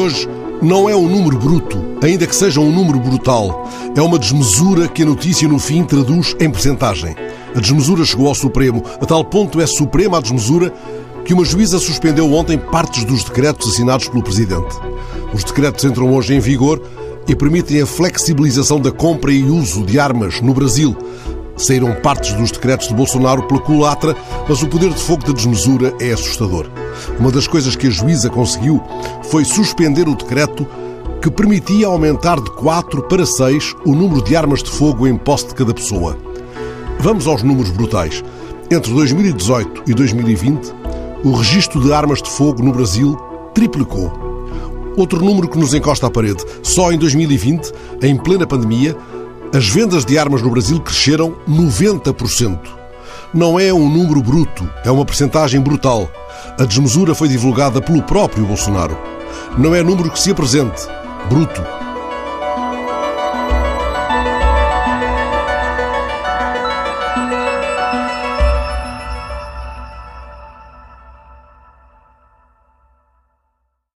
hoje não é um número bruto, ainda que seja um número brutal. É uma desmesura que a notícia, no fim, traduz em percentagem. A desmesura chegou ao Supremo. A tal ponto é suprema a desmesura que uma juíza suspendeu ontem partes dos decretos assinados pelo Presidente. Os decretos entram hoje em vigor e permitem a flexibilização da compra e uso de armas no Brasil. Saíram partes dos decretos de Bolsonaro pela culatra, mas o poder de fogo da desmesura é assustador. Uma das coisas que a juíza conseguiu foi suspender o decreto que permitia aumentar de 4 para 6 o número de armas de fogo em posse de cada pessoa. Vamos aos números brutais. Entre 2018 e 2020, o registro de armas de fogo no Brasil triplicou. Outro número que nos encosta à parede. Só em 2020, em plena pandemia, as vendas de armas no Brasil cresceram 90%. Não é um número bruto, é uma percentagem brutal. A desmesura foi divulgada pelo próprio Bolsonaro. Não é número que se apresente, bruto.